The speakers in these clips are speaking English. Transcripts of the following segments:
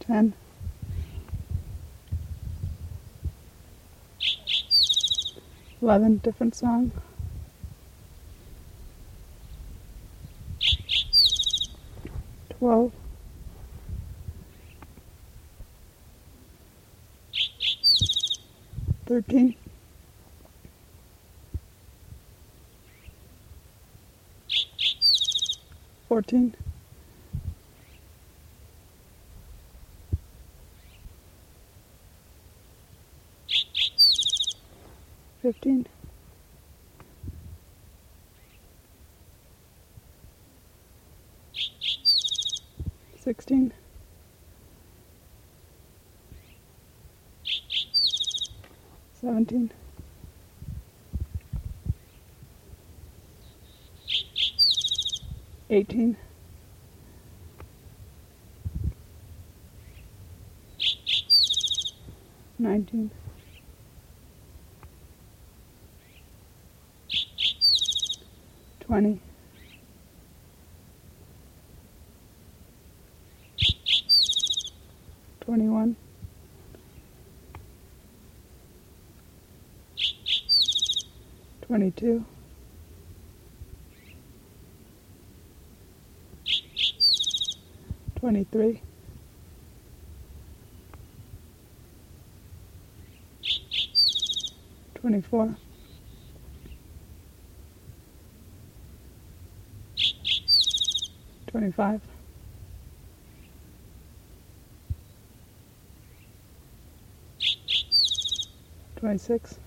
10, 11, different song, 12, 13, 14, 15, 16, 17, 18, 19, 20, 21, 22, 23, 24, 25, 26,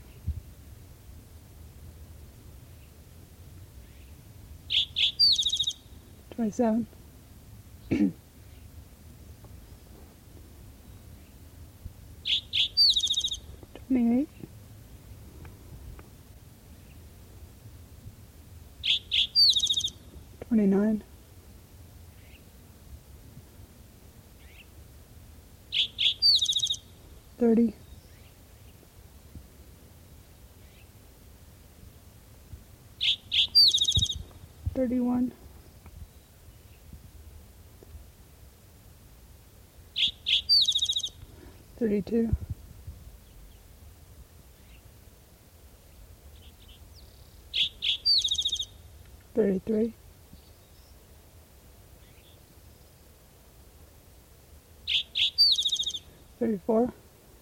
27, 28, 29, 30, 31, 32, 33, 34,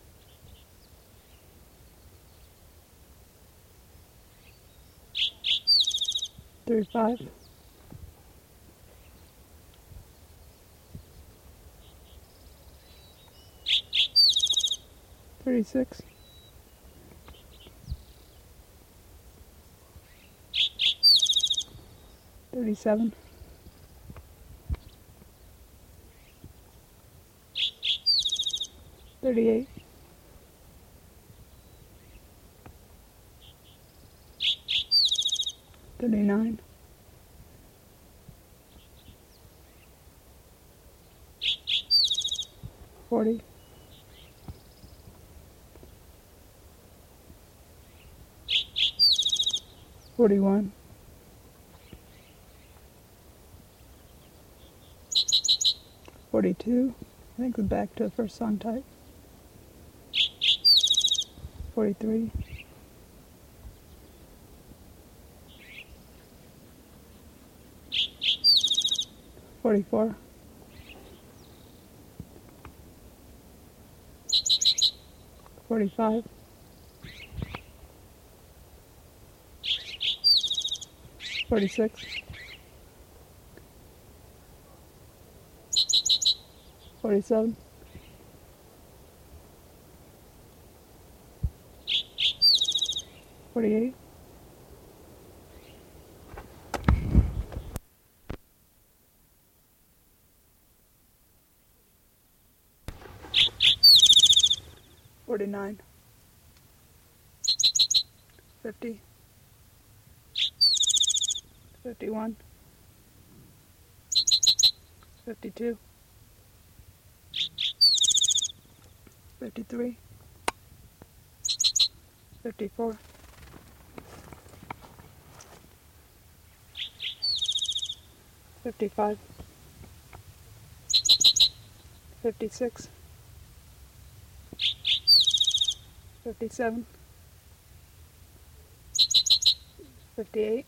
35, 36, 37, 38, 39, 40, 41, 42, I think we're back to the first song type, 43, 44, 45, 46, 47, 48, 49, 50, 51, 52, 53, 54, 55, 56, 57, 58,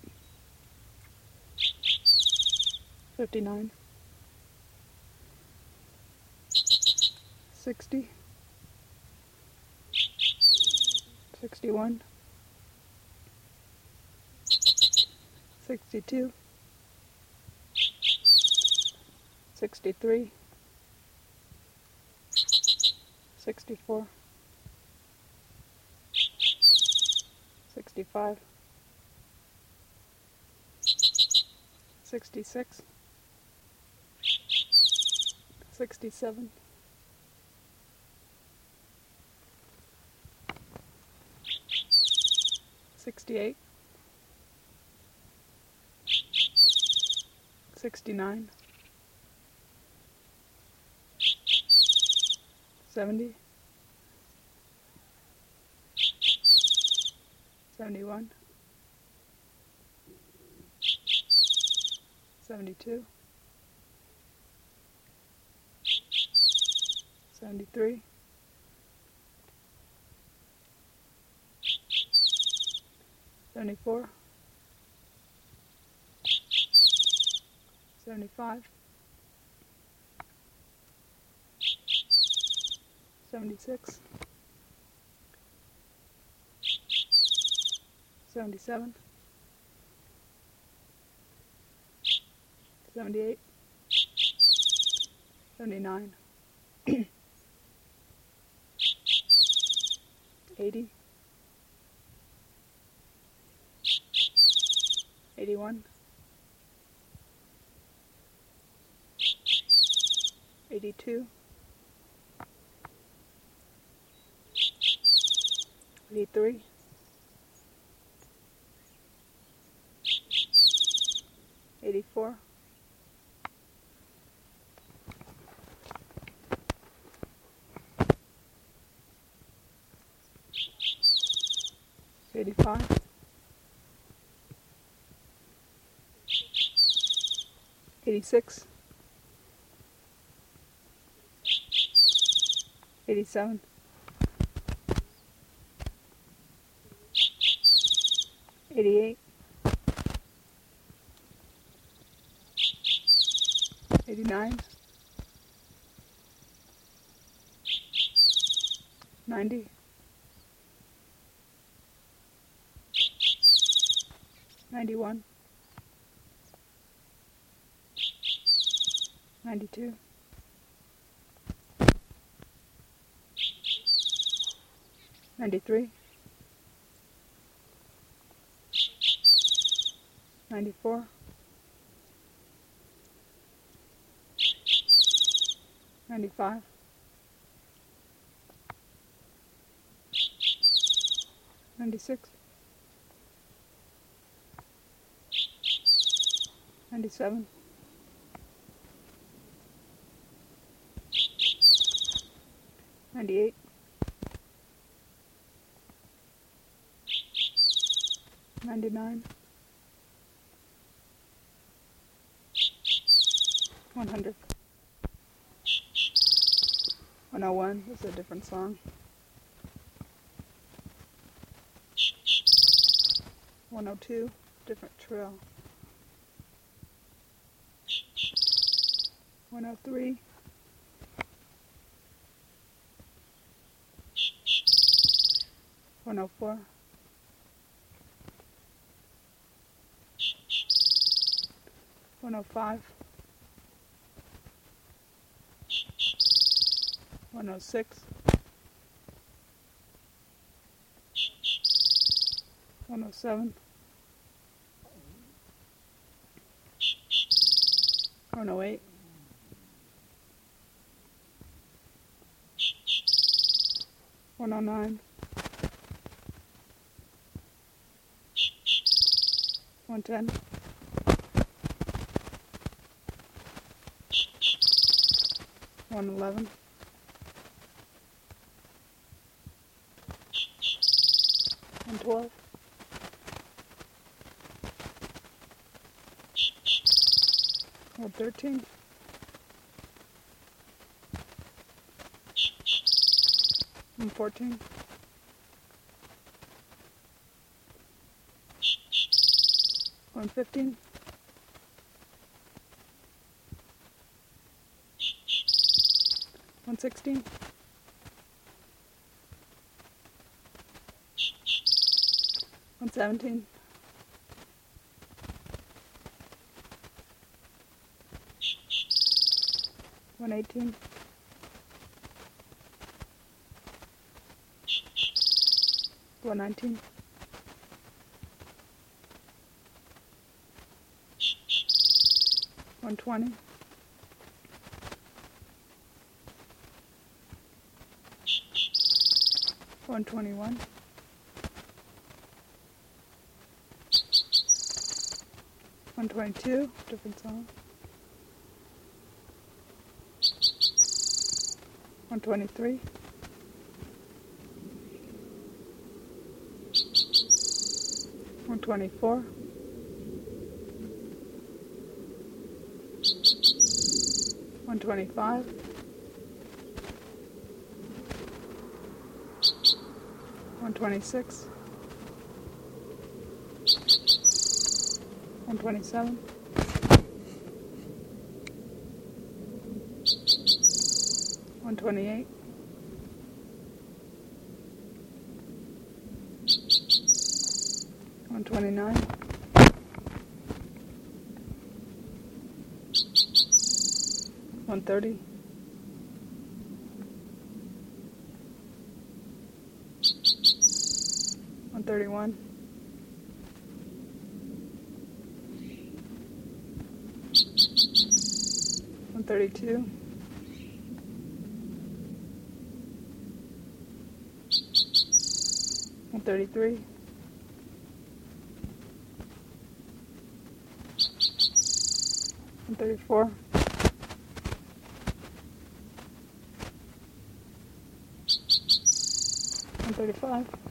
59, 60, 61, 62, 63, 64, 65, 66, 67, 68, 69, 70, 71, 72, 73, 74, 75, 76, 77, 78, 79, 80, 81, 82, 83, 84, 85, 86, 87, 88, 89, 90, 91, 92, 93, 94, 95, 96, 97, 98, 99, 100. 101 is a different song. 102, different trill. 103, 104, 105, 106, 107, 108, 109, 110, 111, 112, 113, 114. 115. 116. 117. 118. 119. 120. 121. 122, different song. 123. 124. 125. 126. 127. 128. 129. 130. 131. 132. 133. 134. 135.